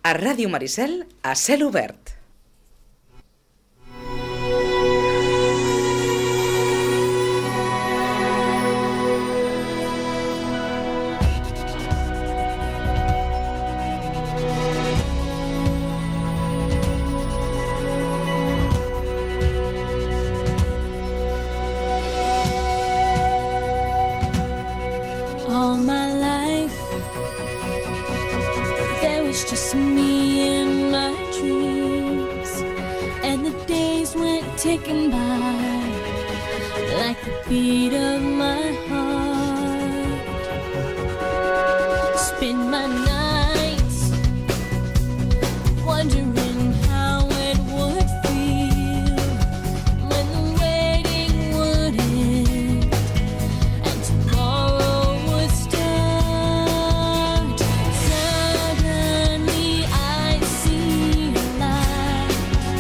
A Ràdio Maricel, a cel obert. All my life there was just me and my dreams, and the days went ticking by like the beat of my heart. Spend my nights wondering how it would feel when the waiting would end and tomorrow would start. Suddenly I see a light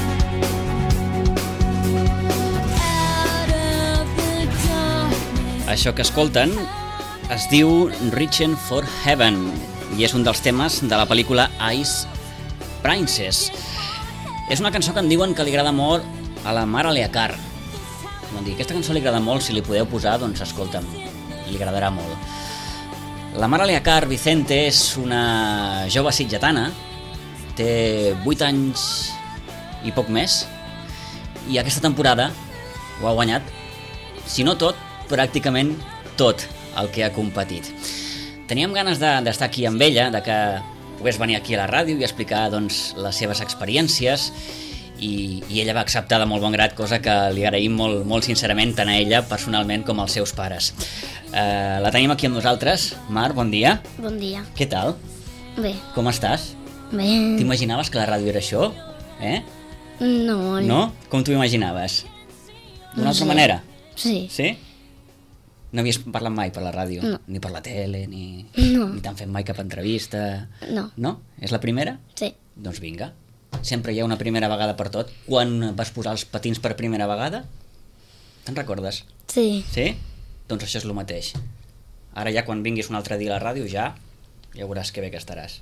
out of the darkness. Això que escolten es diu Reaching for Heaven i és un dels temes de la pel·lícula Ice Princess. És una cançó que em diuen que li agrada molt a la Mar Aleacar. Vam dir, aquesta cançó li agrada molt, si li podeu posar, doncs escolta'm, li agradarà molt. La Mar Aleacar Vicente és una jove sitgetana, té 8 anys i poc més, i aquesta temporada ho ha guanyat, si no tot, pràcticament tot el que ha competit. Teníem ganes d'estar aquí amb ella, de que pogués venir aquí a la ràdio i explicar doncs, les seves experiències, i ella va acceptar de molt bon grat, cosa que li agraïm molt, molt sincerament tant a ella personalment com als seus pares. La tenim aquí amb nosaltres. Mar, bon dia. Bon dia. Què tal? Bé. Com estàs? Bé. T'imaginaves que la ràdio era això? No. No? Com t'ho imaginaves? D'una altra manera? Sí. Sí? No havies parlat mai per la ràdio? No. Ni per la tele, ni t'han fet mai cap entrevista? No. No? És la primera? Sí. Doncs vinga. Sempre hi ha una primera vegada per tot. Quan vas posar els patins per primera vegada? Te'n recordes? Sí. Sí? Doncs això és el mateix. Ara ja quan vinguis un altre dia a la ràdio ja veuràs que bé que estaràs.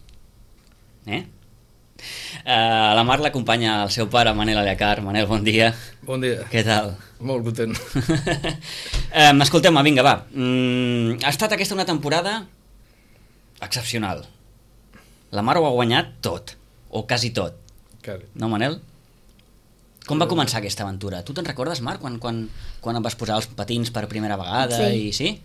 La Mar l'acompanya el seu pare, Manel Aleacar. Manel, bon dia. Bon dia. Què tal? Molt content. Escolteu-me, vinga, va. Ha estat aquesta una temporada excepcional. La Mar ho ha guanyat tot, o quasi tot. Quasi. No, Manel? Com va començar aquesta aventura? Tu te'n recordes, Mar, quan em vas posar els patins per primera vegada? Sí. I sí?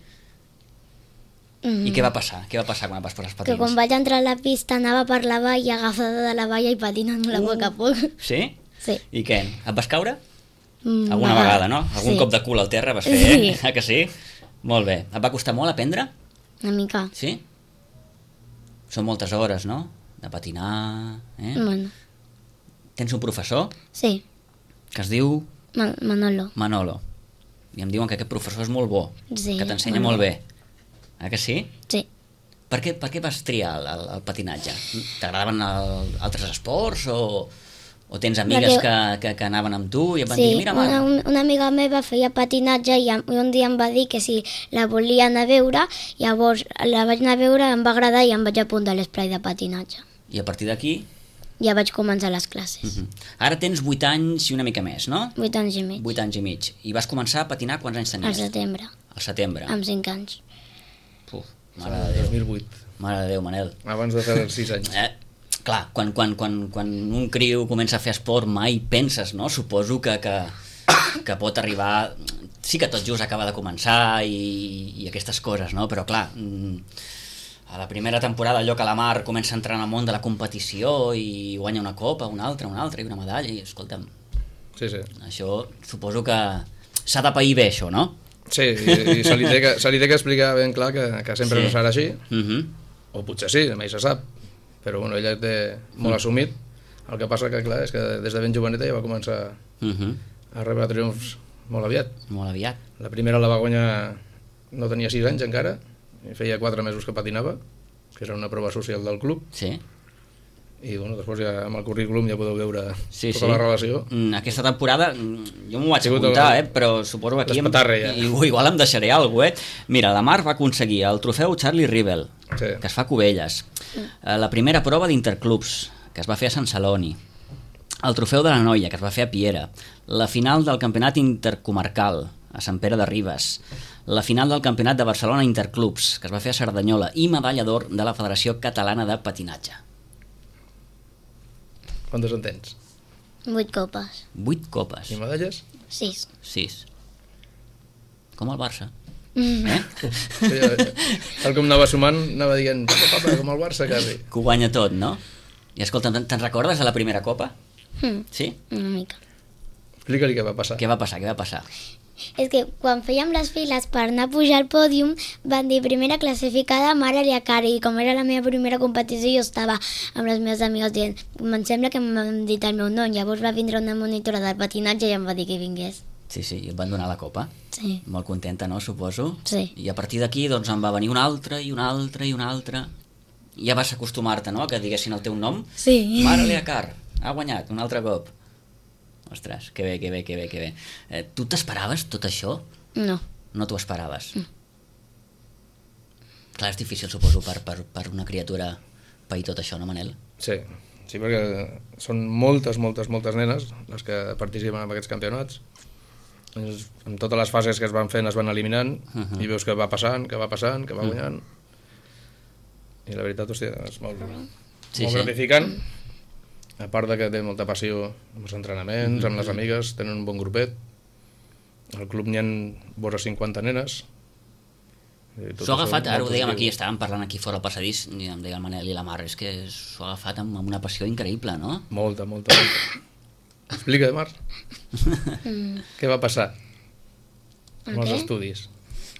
I què va passar? Què va passar quan vas posar els patins? Que quan vaig entrar a la pista anava per la valla, agafada de la valla i patinant-la a poc a poc. Sí? Sí. I què? Et vas caure? Alguna vegada, no? Algun cop de cul al terra vas fer, Sí. Que sí? Molt bé. Et va costar molt aprendre? Una mica. Sí? Són moltes hores, no? De patinar... Bueno, Tens un professor sí. que es diu Manolo. Manolo. I em diuen que aquest professor és molt bo, Sí, que t'ensenya Manolo. molt bé. Que sí? Sí. Per què vas triar el patinatge? T'agradaven altres esports o tens amigues que anaven amb tu i et van Sí, dir, mira, Mar... una amiga meva feia patinatge i un dia em va dir que si la volia anar a veure, llavors la vaig anar a veure, em va agradar i em vaig apuntar a l'esplai de patinatge. I a partir d'aquí... Ja vaig començar les classes. Ara tens 8 anys i una mica més, no? 8 anys i mig. 8 anys i mig. I vas començar a patinar quants anys tenies? Al setembre, Al setembre. amb 5 anys. Puf, mare de Déu. 2008. Mare de Déu, Manel. Abans de fer els 6 anys. Clar, quan un criu comença a fer esport mai penses, no? Suposo que pot arribar... Sí que tot just acaba de començar i aquestes coses, no? Però clar, a la primera temporada allò que la Mar comença a entrar en el món de la competició i guanya una copa, una altra i una medalla i escolta'm, Sí, sí. això suposo que s'ha de pair bé això, no? Sí, i se li té que explicar ben clar que sempre no serà així, o potser sí, mai se sap, però bueno, ella té molt assumit. El que passa que, clar, és que des de ben joveneta ja va començar a rebre triomfs molt aviat. Molt aviat. La primera la va guanyar, no tenia 6 anys encara, i feia 4 mesos que patinava, que era una prova social del club, Sí. i bueno, després ja amb el currículum ja podeu veure tota sí. la relació. Aquesta temporada jo m'ho vaig sigut apuntar, però suposo que aquí despetarre, ja. igual em deixaré alguna cosa, Mira, la Mar va aconseguir el trofeu Charlie Rivel, Sí. que es fa a Cubelles, la primera prova d'interclubs, que es va fer a Sant Celoni, el trofeu de la Noia, que es va fer a Piera, la final del campionat intercomarcal a Sant Pere de Ribes, la final del campionat de Barcelona Interclubs, que es va fer a Cerdanyola, i medalla d'or de la Federació Catalana de Patinatge. Quantes en tens? 8 copes. 8 copes. I medalles? 6. 6. Com el Barça. Sí, tal com anava sumant, anava dient, papa, com el Barça, quasi. Que ho guanya tot, no? I escolta, te'n recordes de la primera copa? Sí? Una mica. Explica-li què va passar. Què va passar? És que quan fèiem les files per anar a pujar al pòdium van dir primera classificada Mara Liacari, i com era la meva primera competició jo estava amb les meves amigues dient em sembla que m'han dit el meu nom. Llavors va vindre una monitora del patinatge i em va dir que vingués. Sí, i et van donar la copa. Sí. Molt contenta, no, suposo? Sí. I a partir d'aquí doncs en va venir una altra i una altra i una altra. I ja vas acostumar-te, no?, que diguessin el teu nom. Sí. Mara Liacar, ha guanyat un altre cop. Ostres, que bé. Tu t'esperaves tot això? No. No t'ho esperaves? Clar, és difícil, suposo, per una criatura pair tot això, no, Manel? Sí, perquè són moltes nenes les que participen en aquests campionats. En totes les fases que es van fent es van eliminant i veus que va passant, que va guanyant. I la veritat, hòstia, és molt gratificant. A part de que té molta passió amb els entrenaments, amb les amigues, tenen un bon grupet. Al club n'hi ha vora 50 nenes. S'ho ha agafat, ara ho dèiem aquí, estàvem parlant aquí fora al passadís, i em deia el Manel i la Mar, és que s'ho ha agafat amb una passió increïble, no? Molta. Explica, Mar. Què va passar amb els estudis?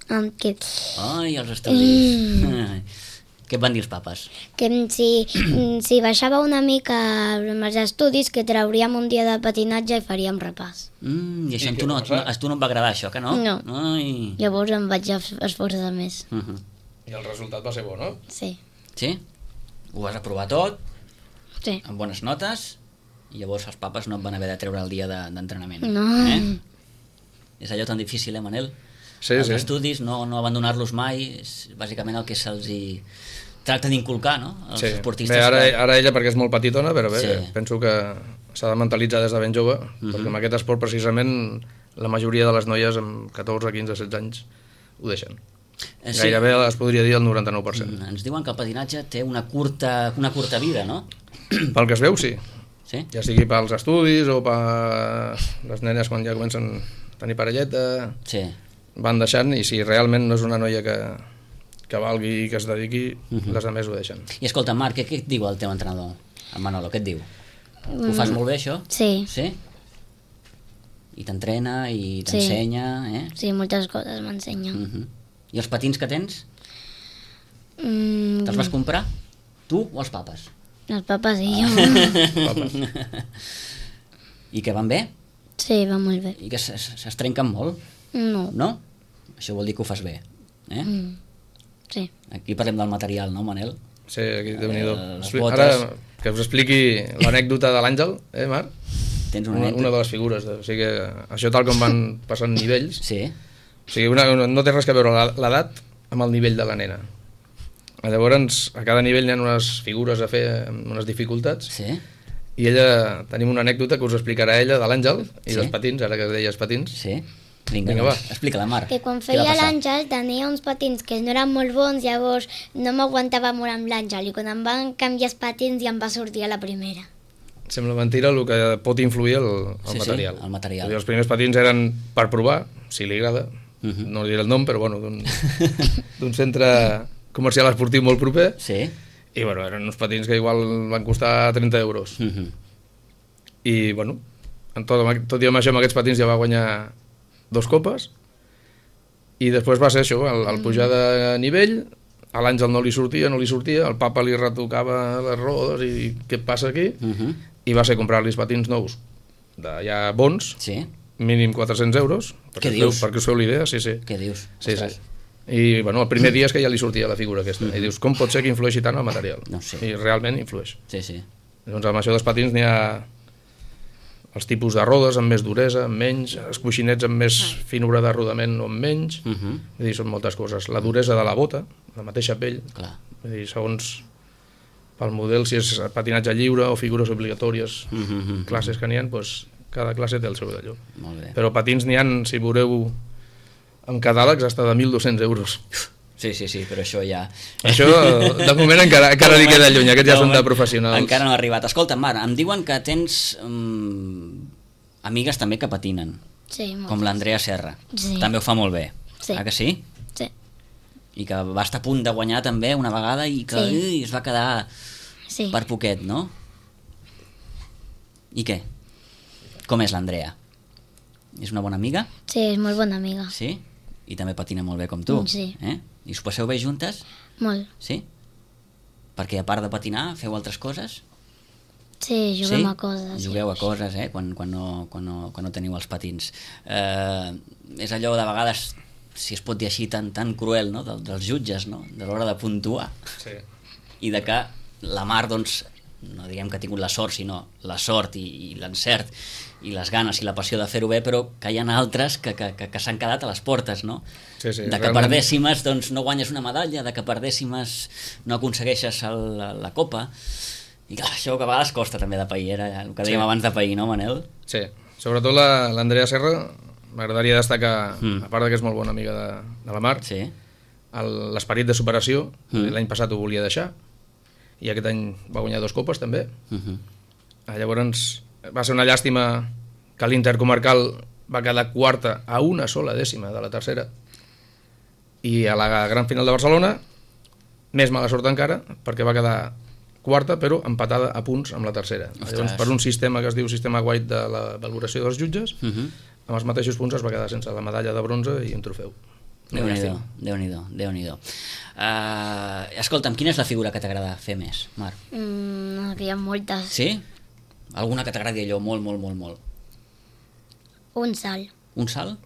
Ai, els estudis. Què et van dir els papes? Que si baixava una mica amb els estudis que trauríem un dia de patinatge i faríem repàs. I això a tu no et va agradar, això, que no? No. Ai. Llavors em vaig esforçar més. I el resultat va ser bo, no? Sí. Sí? Ho vas aprovar tot, Sí. amb bones notes, i llavors els papes no et van haver de treure el dia d'entrenament. No. És allò tan difícil, Manel? Sí. Els estudis, no abandonar-los mai, és bàsicament el que se'ls tracta d'inculcar, no? Els esportistes. Bé, ara ella, perquè és molt petitona, però bé, Sí. penso que s'ha de mentalitzar des de ben jove, perquè amb aquest esport, precisament, la majoria de les noies amb 14, 15, 16 anys ho deixen. Sí. Gairebé es podria dir el 99%. Ens diuen que el patinatge té una curta vida, no? Pel que es veu, sí. Sí? Ja sigui pels estudis o per les nenes quan ja comencen a tenir parelleta, Sí. van deixant, i si realment no és una noia que valgui i que es dediqui, les altres ho deixen. I escolta, Marc, què et diu el teu entrenador, en Manolo, què et diu? Ho fas molt bé, això? Sí. Sí? I t'entrena i t'ensenya, eh? Sí, moltes coses m'ensenyen. I els patins que tens? Te'ls vas comprar? Tu o els papes? Els papes i jo. I que van bé? Sí, va molt bé. I que es trenquen molt? No. No? Això vol dir que ho fas bé, eh? Sí. Aquí parlem del material, no, Manel? Sí, aquí Déu-n'hi-do. Les botes. Ara que us expliqui l'anècdota de l'Àngel, Marc? Tens una Una de les figures. O sigui, això tal com van passant nivells, Sí. o sigui, no té res a veure l'edat amb el nivell de la nena. Llavors, a cada nivell hi ha unes figures a fer amb unes dificultats, Sí? i ella, tenim una anècdota que us explicarà ella de l'Àngel i Sí. dels patins, ara que deies patins. Sí? Vinga, Vinga, doncs, va. explica-la, Marc. Que quan Què va feia passar? l'Àngel tenia uns patins que no eren molt bons, llavors no m'aguantava molt amb l'Àngel, i quan em van canviar els patins ja em va sortir a la primera. Sembla mentira el que pot influir el Sí, material. el material. O sigui, els primers patins eren per provar, si li agrada, no diré el nom, però bueno, d'un centre comercial esportiu molt proper, Sí? i bueno, eren uns patins que igual van costar 30 euros. I bueno, tot i amb això, amb aquests patins ja va guanyar 2 copes, i després va ser això, el pujar de nivell, a l'Àngel no li sortia, el papa li retocava les rodes i què passa aquí, i va ser comprar-li patins nous, ja bons, Sí? mínim 400 euros, Què dius? perquè us feu l'idea, sí. Què dius? Sí. Ostres. I bueno, el primer dia és que ja li sortia la figura aquesta, i dius, com pot ser que influeixi tant el material? No sé. I realment influeix. Sí. Doncs amb això dels patins n'hi ha els tipus de rodes amb més duresa, amb menys, els coixinets amb més finura de rodament o amb menys, vull dir, són moltes coses. La duresa de la bota, la mateixa pell, Clar. vull dir, segons pel model, si és patinatge lliure o figures obligatòries, classes que n'hi ha, doncs cada classe té el seu d'allò. Molt bé. Però patins n'hi ha, si veureu en catàlegs, hasta de 1.200 euros. Sí, però això ja... Això, de moment, encara li queda lluny, aquests ja són de professionals. Encara no ha arribat. Escolta, Mar, em diuen que tens amigues també que patinen, Sí, molt. com l'Andrea Serra. Sí. També ho fa molt bé. Sí. Ah, que sí? Sí. I que va estar a punt de guanyar també una vegada i que Sí. es va quedar Sí. per poquet, no? I què? Com és l'Andrea? És una bona amiga? Sí, és molt bona amiga. Sí? I també patina molt bé com tu? Sí. I us passeu bé juntes? Molt. Sí? Perquè a part de patinar feu altres coses? Sí, juguem a coses. Jugueu a coses, quan no teniu els patins. És allò de vegades, si es pot dir així, tan cruel, no? Dels jutges, no? De l'hora de puntuar. Sí. I de que la Mar, doncs, no diguem que ha tingut la sort, sinó la sort i l'encert i les ganes i la passió de fer-ho bé, però que hi ha altres que s'han quedat a les portes, no? Sí, De que per dècimes doncs, no guanyes una medalla, de que per dècimes no aconsegueixes la copa. I clar, això que a vegades costa també de pair, era el que dèiem abans de pair, no, Manel? Sí, sobretot l'Andrea Serra, m'agradaria destacar, a part que és molt bona amiga de la Mar, Sí. l'esperit de superació. L'any passat ho volia deixar, i aquest any va guanyar 2 copes també. Llavors va ser una llàstima que l'Intercomarcal va quedar quarta a una sola dècima de la tercera, i a la gran final de Barcelona més mala sort encara, perquè va quedar quarta però empatada a punts amb la tercera. Llavors, per un sistema que es diu sistema White de la valoració dels jutges, amb els mateixos punts es va quedar sense la medalla de bronze i un trofeu. Déu-n'hi-do. Escolta'm, quina és la figura que t'agrada fer més, Mar? Que hi ha moltes. Sí? Alguna que t'agradi allò molt? Un salt. Un salt?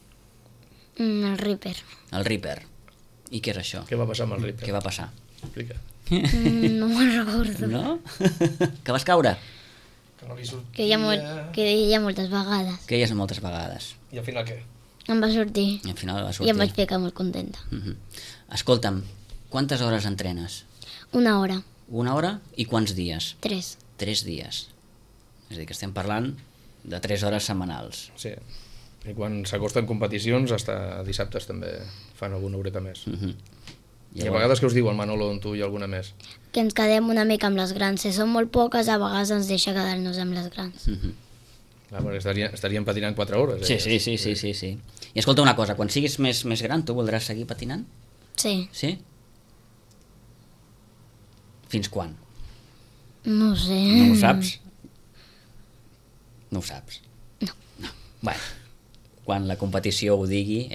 El Ripper. El Ripper. I què és això? Què va passar amb el Ripper? Què va passar? Explica. No me'n recordo. No? Que vas caure? Que no li sortia... Que hi ha moltes vegades. Que hi és moltes vegades. I al final què? Em va sortir. I al final va I sortir. em vaig ficar molt contenta. Escolta'm, quantes hores entrenes? 1 hora. 1 hora i quants dies? 3. 3 dies. És a dir, que estem parlant de 3 hores setmanals. Sí. I quan s'acosten competicions, hasta dissabtes també fan alguna horeta més. I a vegades què us diu el Manolo, tu i alguna més? Que ens quedem una mica amb les grans. Si són molt poques, a vegades ens deixa quedar-nos amb les grans. Clar, perquè estaríem patinant 4 hores. Sí. I escolta una cosa, quan siguis més gran, tu voldràs seguir patinant? Sí. Sí? Fins quan? No ho sé. No ho saps? No ho saps? No. Bueno, quan la competició ho digui,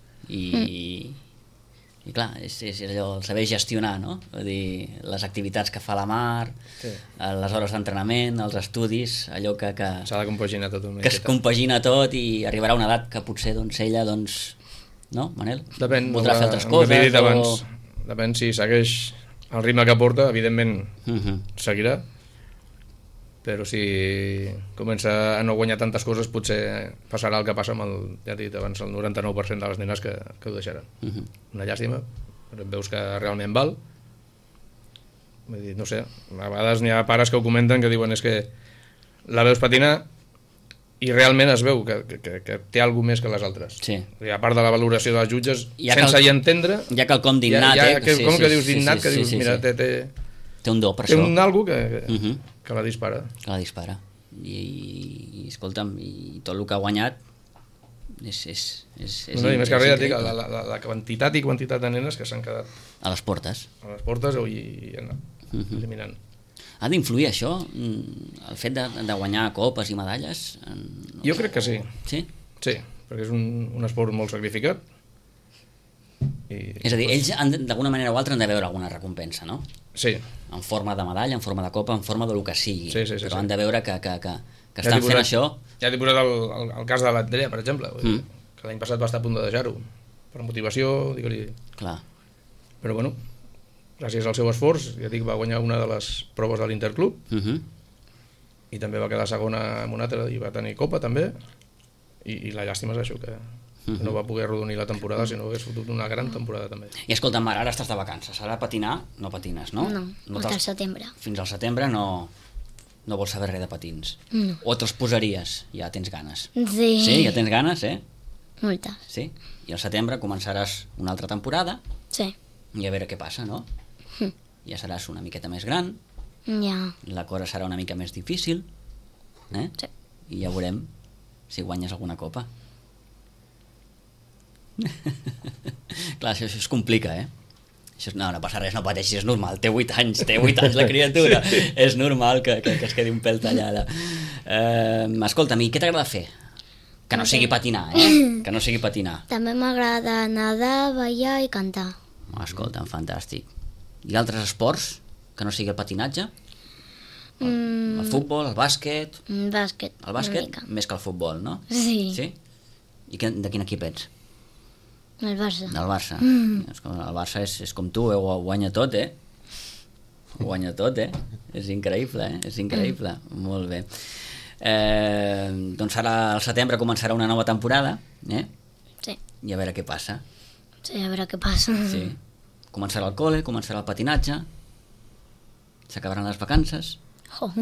I clar, és allò, el saber gestionar, no? Vull dir, les activitats que fa la Mar, les hores d'entrenament, els estudis, allò que s'ha de compaginar tot. Que es compagina tot i arribarà una edat que potser ella, no, Manel? Depèn, voldrà fer altres coses. Dit abans, depèn si segueix el ritme que porta, evidentment seguirà, però si comença a no guanyar tantes coses potser passarà el que passa amb ja he dit abans, el 99% de les nenes que ho deixaran. Una llàstima, però veus que realment val. Vull dir, no sé, a vegades n'hi ha pares que ho comenten que diuen és que la veus patinar i realment es veu que té alguna més que les altres. Sí. A part de la valoració dels jutges, Ja sense hi entendre... Hi ha quelcom d'innat, Com que dius d'innat, que dius, mira, té un do per té això. un algo que la dispara. Que la dispara. I escolta'm, i tot el que ha guanyat és No, i més que res, ja et dic, la quantitat i quantitat de nenes que s'han quedat a les portes. I han anat eliminant. Ha d'influir això, el fet de guanyar copes i medalles? Jo crec que sí. Sí? Sí, perquè és un esport molt sacrificat. És a dir, ells d'alguna manera o altra han de veure alguna recompensa, no? Sí. En forma de medalla, en forma de copa, en forma del que sigui. Sí. Però han de veure que estan fent això. Ja t'he posat el cas de l'Andrea, per exemple, que l'any passat va estar a punt de deixar-ho. Per motivació, digue-li... Clar. Però bueno, gràcies al seu esforç, ja dic, va guanyar una de les proves de l'Interclub, i també va quedar segona en una altra i va tenir copa també, i la llàstima és això, que No va poder rodonir la temporada, sinó que hagués fotut una gran temporada també. I escolta, Mar, ara estàs de vacances, ara patinar no patines, no? No, fins al setembre. Fins al setembre no vols saber res de patins. No. O te'ls posaries, ja tens ganes. Sí. Sí, ja tens ganes, Moltes. Sí. I al setembre començaràs una altra temporada Sí. i a veure què passa, no? Ja seràs una miqueta més gran, Ja. la cosa serà una mica més difícil, Sí. i ja veurem si guanyes alguna copa. Clar, això es complica, Això, no passa res, no pateixis, és normal, té 8 anys la criatura, sí. És normal que es quedi un pèl tallada. Escolta'm, i què t'agrada fer? Que no sigui patinar, que no sigui patinar. També m'agrada nedar, ballar i cantar. Escolta'm, fantàstic. I altres esports que no sigui el patinatge? El futbol, el bàsquet? Bàsquet. El bàsquet una mica. més que el futbol, no? Sí. Sí? I de quin equip ets? El Barça. Del Barça. El Barça és com tu, ho guanya tot, Ho guanya tot, És increïble, És increïble. Molt bé. Doncs ara al setembre començarà una nova temporada, Sí. I a veure què passa. Sí, a veure què passa. Sí. Començarà el col·le, començarà el patinatge, s'acabaran les vacances, Oh.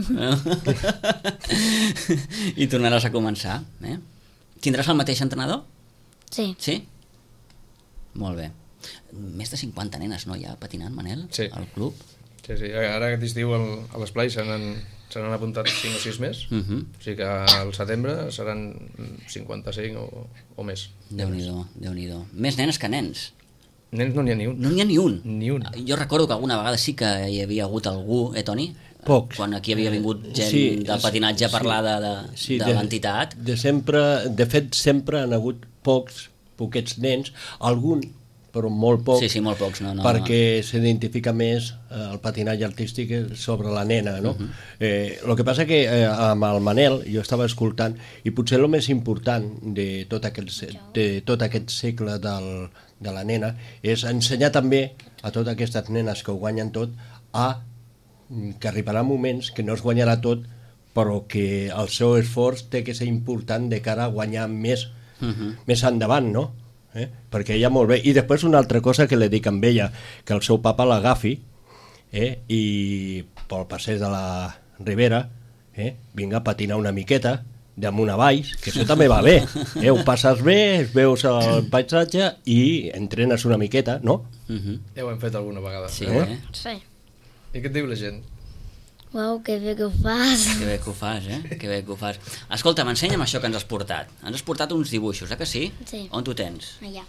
i tornaràs a començar, Tindràs el mateix entrenador? Sí. Sí? Molt bé. Més de 50 nenes, no, ja patinant, Manel? Sí. Al club? Sí. Ara aquest estiu a l'Esplai se n'han apuntat 5 o 6 més, o sigui que al setembre seran 55 o més. Déu-n'hi-do. Més nenes que nens. Nens no n'hi ha ni un. No n'hi ha ni un. Ni un. Jo recordo que alguna vegada sí que hi havia hagut algú, Toni? Pocs. Quan aquí havia vingut gent del patinatge a parlar de l'entitat. De fet, sempre han hagut poquets nens, algun, però molt pocs, Sí, molt pocs, no. perquè s'identifica més el patinatge artístic sobre la nena, no? El que passa que amb el Manel jo estava escoltant, i potser el més important de tot aquest segle de la nena és ensenyar també a totes aquestes nenes que ho guanyen tot que arribarà moments que no es guanyarà tot, però que el seu esforç té que ser important de cara a guanyar més endavant, no? Perquè ella molt bé. I després una altra cosa que li dic amb ella, que el seu papa l'agafi i pel passeig de la Ribera vinga a patinar una miqueta damunt a baix, que això també va bé, ho passes bé, veus el paisatge i entrenes una miqueta, no? Ja ho hem fet alguna vegada. Sí, Sí. I què et diu la gent? Uau, que bé que ho fas. Que bé que ho fas, Que bé que ho fas. Escolta, m'ensenya'm això que ens has portat. Ens has portat uns dibuixos, que sí? Sí. On tu tens? Allà.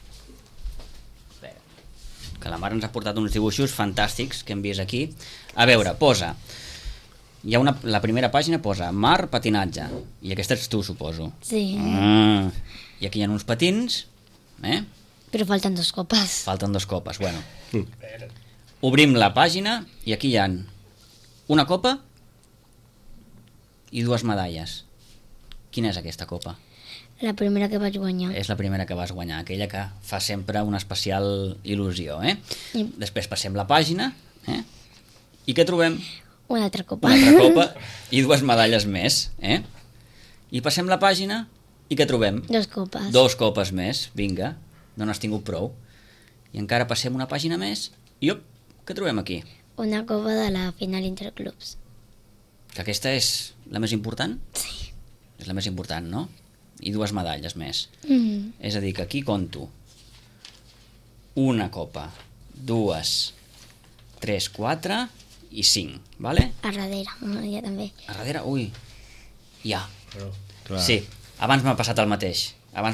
Que la Mar ens ha portat uns dibuixos fantàstics que hem vist aquí. A veure, posa... la primera pàgina posa Mar patinatge. I aquesta ets tu, suposo. Sí. I aquí hi ha uns patins, Però falten 2 copes. Falten 2 copes, bueno. Obrim la pàgina i aquí hi ha una copa i 2 medalles. Quina és aquesta copa? La primera que vaig guanyar. És la primera que vas guanyar, aquella que fa sempre una especial il·lusió, Després passem la pàgina, I què trobem? Una altra copa. Una altra copa i 2 medalles més, I passem la pàgina i què trobem? 2 copes. 2 copes més, vinga, no n'has tingut prou. I encara passem una pàgina més i què trobem aquí? Una copa de la final interclubs. Que aquesta és la més important? Sí. És la més important, no? I 2 medalles més. És a dir, que aquí conto una copa, 2, 3, 4 i 5, vale? A darrere, ja també. A darrere, ui, ja. Clar. Sí, abans m'ha passat el mateix.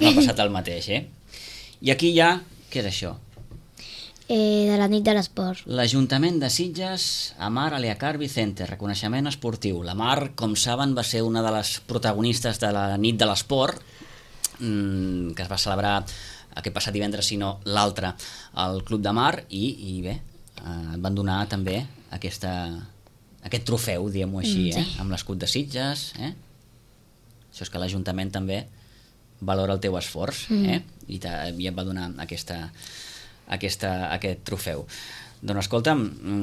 I aquí hi ha, què és això? De la nit de l'esport. L'Ajuntament de Sitges, Amar Aleacar Vicente, reconeixement esportiu. La Mar, com saben, va ser una de les protagonistes de la nit de l'esport, que es va celebrar aquest passat divendres, si no l'altre, al Club de Mar, i bé, et van donar també aquest trofeu, diguem-ho així, amb l'escut de Sitges, Això és que l'Ajuntament també valora el teu esforç, i et va donar aquest trofeu. Doncs escolta'm,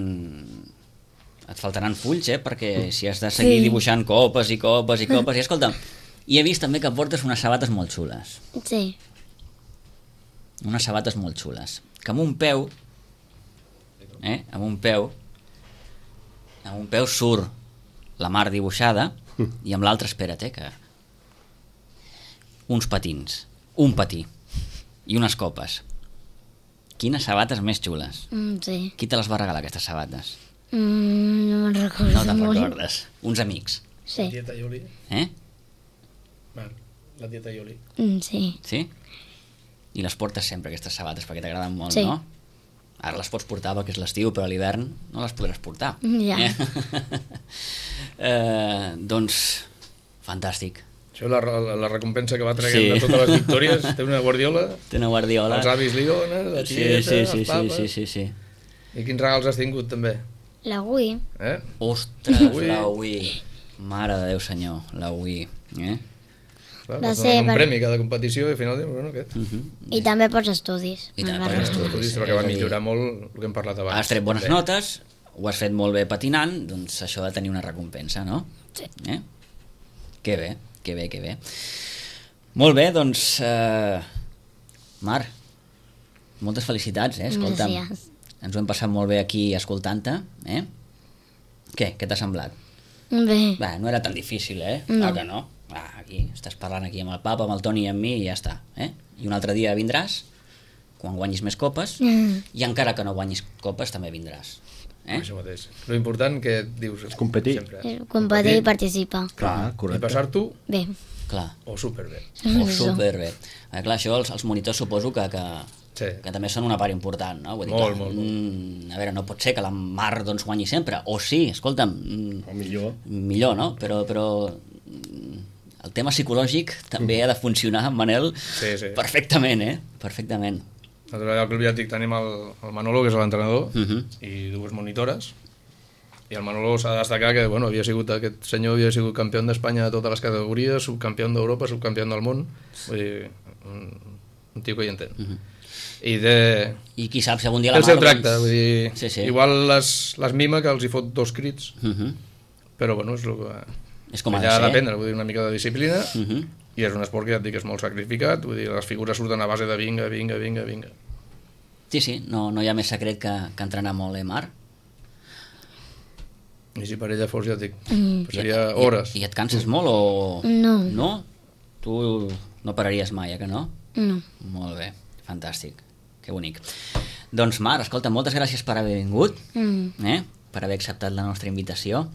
et faltaran fulls, perquè si has de seguir dibuixant copes i escolta'm, i he vist també que portes unes sabates molt xules. Sí. unes sabates molt xules, que amb un peu, amb un peu surt la mar dibuixada i amb l'altre, espera't, que uns patins, un patí i unes copes. Quines sabates més xules. Sí. Qui te les va regalar, aquestes sabates? No me'n recordo No te'n molt. recordes. Uns amics. Sí. La tieta Ioli. La tieta Ioli. Sí. Sí? I les portes sempre, aquestes sabates, perquè t'agraden molt, Sí. no? Ara les pots portar perquè és l'estiu, però a l'hivern no les podràs portar. Ja. Doncs, fantàstic. Això és la recompensa que va traient de totes les victòries. Té una guardiola, Té una guardiola. els avis li donen, la tieta, els papes... Sí. I quins regals has tingut, també? La Wii. Ostres, Ui. la Wii. Mare de Déu, senyor, la Wii. Clar, Va vas ser donant un per- premi cada competició i al final dius, bueno, aquest. I també pels estudis. I també Me'n pels recordo. estudis. Perquè va millorar molt el que hem parlat abans. Has tret bones També. notes, ho has fet molt bé patinant, doncs això ha de tenir una recompensa, no? Sí. Que bé, que bé, que bé. Molt bé, doncs, Mar, moltes felicitats, escolta'm. Gràcies. Ens ho hem passat molt bé aquí escoltant-te, Què t'ha semblat? Bé. Va, no era tan difícil, No. Ah, que no? Aquí, estàs parlant aquí amb el papa, amb el Toni i amb mi i ja està, I un altre dia vindràs, quan guanyis més copes, i encara que no guanyis copes també vindràs. Això mateix. Lo important que dius... És competir. Sempre. Competir i participar. Clar, I correcte. passar-t'ho Bé. Clar, o superbé. o superbé. Clar, això els monitors suposo que Sí. també són una part important, no? Vull dir, Molt, clar, molt. A veure, no pot ser que la Mar doncs, guanyi sempre, o sí, escolta'm, O millor. millor, no? Però el tema psicològic també ha de funcionar, Manel, Sí. perfectament, perfectament. Nosaltres allà al Club Viàtic tenim el Manolo, que és l'entrenador, Mhm. i dues monitores. I el Manolo s'ha de destacar que, bueno, aquest senyor havia sigut campió d'Espanya de totes les categories, subcampió d'Europa, subcampió del món. Vull dir, un tio que hi entén. I té I qui sap si algun dia la el seu Mar, tracte, doncs- vull dir, Sí. igual les mima que els hi fot 2 crits, Mhm. però bueno, és el que És com ha de ella ha ser. d'aprendre, vull dir, una mica de disciplina, Mhm. i és un esport que ja et dic que és molt sacrificat, vull dir, les figures surten a base de vinga. Sí, no hi ha més secret que entrenar molt, Mar? I si per ella fos, ja et dic, seria hores. I et canses molt o...? No. No? Tu no pararies mai, que no? No. Molt bé, fantàstic, que bonic. Doncs Mar, escolta, moltes gràcies per haver vingut, per haver acceptat la nostra invitació.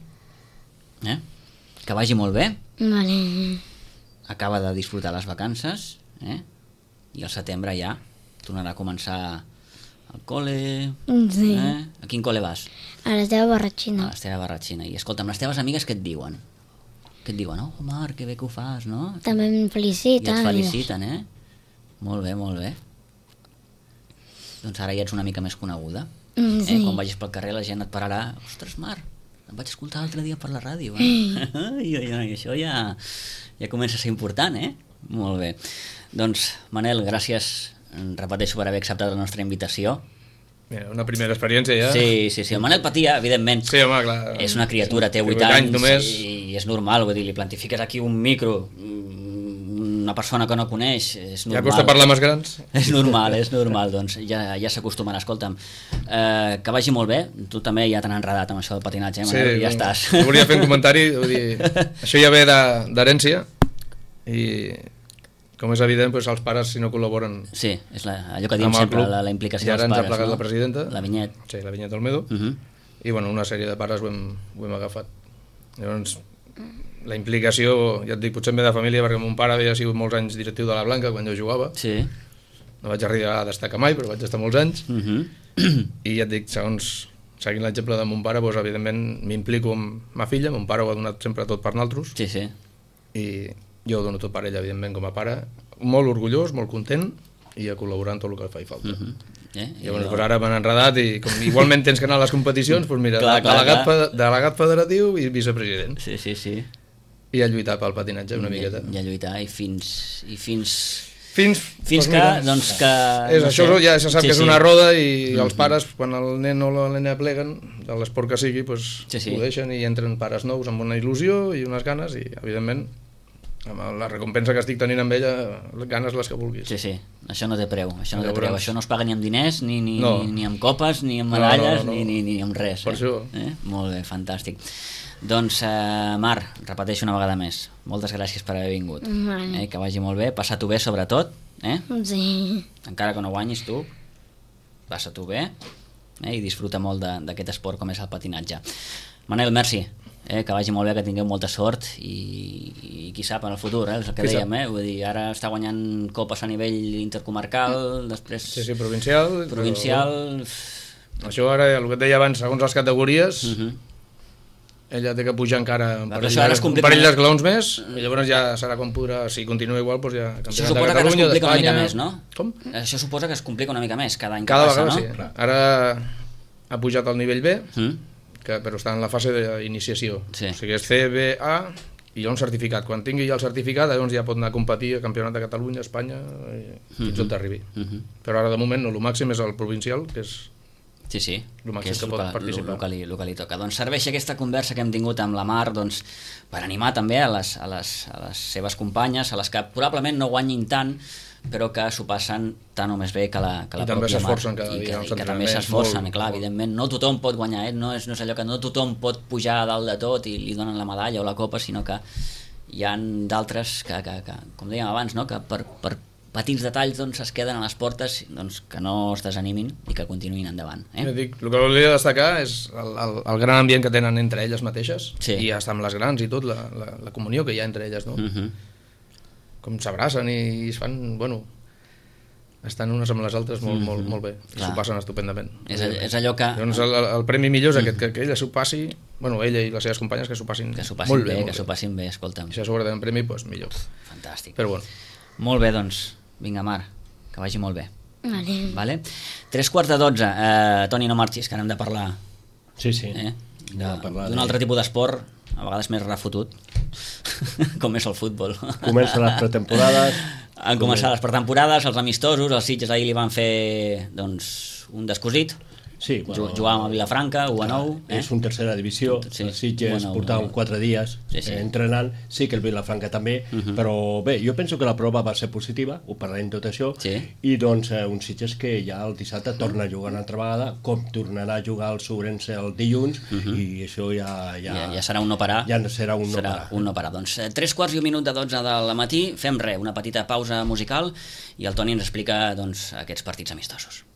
Que vagi molt bé, Vale. acaba de disfrutar les vacances, i al setembre ja tornarà a començar el col·le. Sí. A quin col·le vas? A la teva A barratxina. l'Esteve Barratxina. I escolta'm, les teves amigues què et diuen? Què et diuen? Oh, Marc, que bé que ho fas, no? També em I et feliciten. feliciten, Molt bé, molt bé. Doncs ara ja ets una mica més coneguda. Sí. Quan vagis pel carrer la gent et pararà. Ostres, Marc, em vaig escoltar l'altre dia per la ràdio. I això ja comença a ser important, Molt bé. Doncs, Manel, gràcies, repeteixo, per haver acceptat la nostra invitació. Mira, una primera experiència ja. Sí, el Manel patia, evidentment. Sí, home, clar. És una criatura, té 8 8 anys anys només. i és normal, vull dir, li plantifiques aquí un micro, una persona que no coneix, és Ja normal. costa parlar amb els grans. És normal, doncs ja s'acostumarà. Escolta'm, que vagi molt bé, tu també ja t'han enredat amb això del patinatge, Manel, ja estàs. Jo volia fer un comentari, vull dir, això ja ve d'herència, i com és evident, doncs, els pares, si no col·laboren Sí, és allò que diem amb el sempre, club, la implicació i ara dels ens ha pares, plegat no? la presidenta, La Vinyet. sí, la Vinyet Olmedo, i bueno, una sèrie de pares ho hem agafat. Llavors, la implicació, ja et dic, potser em ve de família, perquè mon pare havia sigut molts anys directiu de la Blanca quan jo jugava, Sí. no vaig arribar a destacar mai, però vaig estar molts anys, i ja et dic, segons seguint l'exemple de mon pare, doncs, evidentment m'implico amb ma filla, mon pare ho ha donat sempre tot per naltros, Sí. i jo ho dono tot per ella, evidentment, com a pare, molt orgullós, molt content, i a col·laborar en tot el que faci falta. Llavors, doncs ara m'han enredat, i com igualment tens que anar a les competicions, doncs mira, Clar. delegat federatiu i vicepresident. Sí. I a lluitar pel patinatge una miqueta. I a lluitar, i fins Fins que, mira, doncs que... És, no això sé. ja se sap Sí, que és sí. una roda, i els pares, quan el nen o la nena pleguen, de l'esport que sigui, doncs, Sí. ho deixen i entren pares nous amb una il·lusió i unes ganes, i evidentment amb la recompensa que estic tenint amb ella, ganes les que vulguis. Sí, això no té preu, això Llavors... això no es paga ni amb diners, ni No. amb copes, ni amb medalles, No. ni amb res. Per això. Molt bé, fantàstic. Doncs, Mar, repeteixo una vegada més, moltes gràcies per haver vingut. Vale. Que vagi molt bé, passa-t'ho bé sobretot, Sí. encara que no guanyis tu, passa-t'ho bé, i disfruta molt d'aquest esport com és el patinatge. Manel, merci, que vagi molt bé, que tingueu molta sort i qui sap en el futur, és el que Qui dèiem, vull dir, ara està guanyant copes a nivell intercomarcal, després Sí, provincial. provincial... Però... Això ara, el que et deia abans, segons les categories, ella té que pujar encara un Però això ara es complica parell una- d'esglaons més, i llavors ja serà com podrà, si continua igual, doncs ja Això campionat de suposa que ara es Catalunya, complica una mica d'Espanya... més, no? Com? Això suposa que es complica una mica més cada any que Cada passa, vegada no? sí. Ara ha pujat al nivell B, Mm? però està en la fase d'iniciació. Sí. O sigui, és C, B, A, i hi ha un certificat. Quan tingui ja el certificat, llavors ja pot anar a competir a Campionat de Catalunya, Espanya, fins on arribi. Però ara, de moment, no, el màxim és el provincial, que és Sí, el màxim que és que pot participar. el que li toca. Doncs serveixi aquesta conversa que hem tingut amb la Mar doncs, per animar també a les seves companyes, a les que probablement no guanyin tant, però que s'ho passen tant o més bé que la I també pròpia Mar. s'esforcen cada dia I als que també entrenaments, s'esforcen, molt, i clar, molt. evidentment no tothom pot guanyar, no és allò que no tothom pot pujar a dalt de tot i li donen la medalla o la copa, sinó que hi ha d'altres que, com dèiem abans, no? Que per petits detalls doncs, es queden a les portes, doncs, que no es desanimin i que continuïn endavant. Ja dic, el que volia destacar és el gran ambient que tenen entre elles mateixes, Sí. i hasta amb les grans i tot, la comunió que hi ha entre elles, no? Com s'abracen i es fan, bueno, estan unes amb les altres molt bé, i Clar. s'ho passen estupendament. És allò que... Llavors el premi millor és aquest, que ella s'ho passi, bueno, ella i les seves companyes que s'ho passin, Que s'ho passin molt bé, molt que s'ho passin bé, escolta'm. I si a sobre tenen premi, doncs millor. Fantàstic. Però bueno, Molt bé, doncs. Vinga, Mar, que vagi molt bé. Vale. 3:45. Toni, no marxis, que ara hem de parlar Sí, sí. d'un altre tipus d'esport, a vegades més refotut, com és el futbol. Comencen les pretemporades. Han començat les pretemporades, els amistosos, els Sitges ahir li van fer doncs, un descosit. Sí, bueno, Jugàvem a Vilafranca, 1-9. És una tercera divisió, Sí, els Sitges 1-9, portaven 4 dies Sí, sí. entrenant, sí que el Vilafranca també, però bé, jo penso que la prova va ser positiva, ho parlarem tot això, Sí. i doncs un Sitges que ja el dissabte torna a jugar una altra vegada, com tornarà a jugar el Sobrense el dilluns, i això ja serà un no parar. Ja serà un no serà parar. un no parar. Doncs 3:15 del matí, fem una petita pausa musical i el Toni ens explica doncs, aquests partits amistosos.